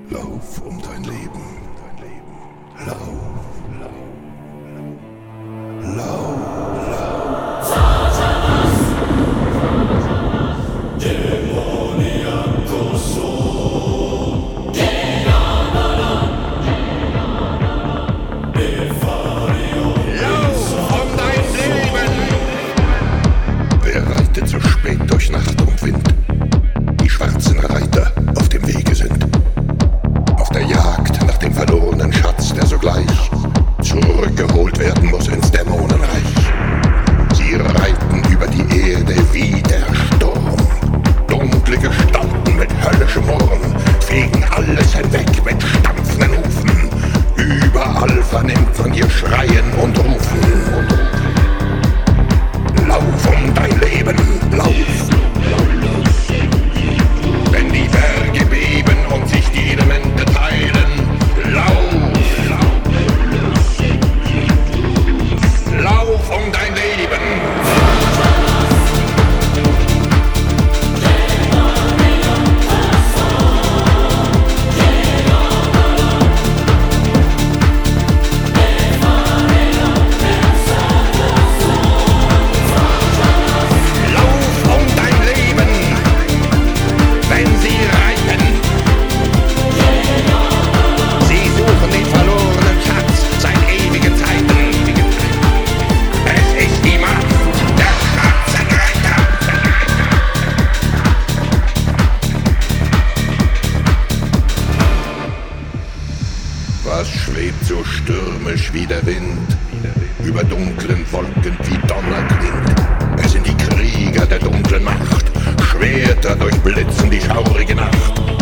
Lauf um dein Leben. Lauf. Lauf. Zu spät durch Nacht und Wind, die schwarzen Reiter auf dem Wege sind, auf der Jagd nach dem verlorenen Schatz, der sogleich zurückgeholt werden muss ins Dämonenreich. Sie reiten über die Erde wie der Sturm, dunkle Gestalten mit höllischem Murren, fegen alles hinweg mit stampfenden Hufen, überall vernimmt man ihr Schreien und Rufen. Lauf um dein Leben, lauf! Wenn die Berge beben und sich die Elemente teilen, lauf! Lauf um dein Leben! Was schwebt so stürmisch wie der Wind, über dunklen Wolken wie Donner klingt? Es sind die Krieger der dunklen Macht, Schwerter durchblitzen die schaurige Nacht.